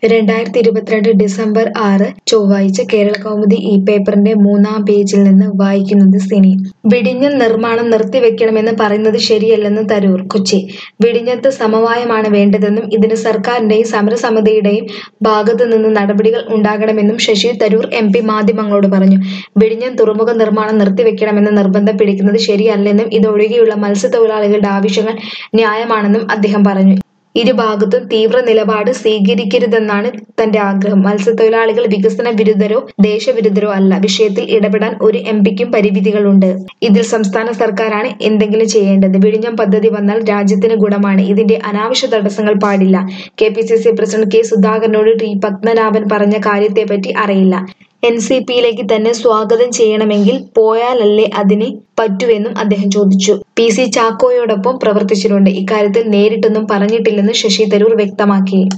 2022 December 6 ചൊവ്വാഴ്ച കേരളകൗമുദി ഈ പേപ്പറിന്റെ 3-ാം പേജിൽ നിന്ന് വായിക്കുന്നത് സിനി. വിഴിഞ്ഞം നിർമ്മാണം നിർത്തിവെക്കണമെന്ന് പറയുന്നത് ശരിയല്ലെന്ന് തരൂർ. കൊച്ചി: വിഴിഞ്ഞത്ത് സമവായമാണ് വേണ്ടതെന്നും ഇതിന് സർക്കാരിന്റെയും സമരസമിതിയുടെയും ഭാഗത്തു നിന്ന് നടപടികൾ ഉണ്ടാകണമെന്നും ശശി തരൂർ എം പി മാധ്യമങ്ങളോട് പറഞ്ഞു. വിഴിഞ്ഞം തുറമുഖ നിർമ്മാണം നിർത്തിവെക്കണമെന്ന് നിർബന്ധം പിടിക്കുന്നത് ശരിയല്ലെന്നും ഇതൊഴികെയുള്ള മത്സ്യത്തൊഴിലാളികളുടെ ആവശ്യങ്ങൾ ന്യായമാണെന്നും അദ്ദേഹം പറഞ്ഞു. ഇരുഭാഗത്തും തീവ്ര നിലപാട് സ്വീകരിക്കരുതെന്നാണ് തന്റെ ആഗ്രഹം. മത്സ്യത്തൊഴിലാളികൾ വികസന വിരുദ്ധരോ ദേശവിരുദ്ധരോ അല്ല. വിഷയത്തിൽ ഇടപെടാൻ ഒരു എംപിക്കും പരിമിതികളുണ്ട്. ഇതിൽ സംസ്ഥാന സർക്കാരാണ് എന്തെങ്കിലും ചെയ്യേണ്ടത്. വിഴിഞ്ഞം പദ്ധതി വന്നാൽ രാജ്യത്തിന് ഗുണമാണ്. ഇതിന്റെ അനാവശ്യ തടസ്സങ്ങൾ പാടില്ല. കെപിസിസി പ്രസിഡന്റ് കെ സുധാകരനോട് ടി പത്മനാഭൻ പറഞ്ഞ കാര്യത്തെപ്പറ്റി അറിയില്ല. എൻസിപിയിലേക്ക് തന്നെ സ്വാഗതം ചെയ്യണമെങ്കിൽ പോയാലല്ലേ അതിന് പറ്റൂവെന്നും അദ്ദേഹം ചോദിച്ചു. പി.സി. ചാക്കോയോടൊപ്പം പ്രവർത്തിച്ചിട്ടുണ്ട്. ഇക്കാര്യത്തിൽ നേരിട്ടൊന്നും പറഞ്ഞിട്ടില്ലെന്ന് ശശി തരൂർ വ്യക്തമാക്കി.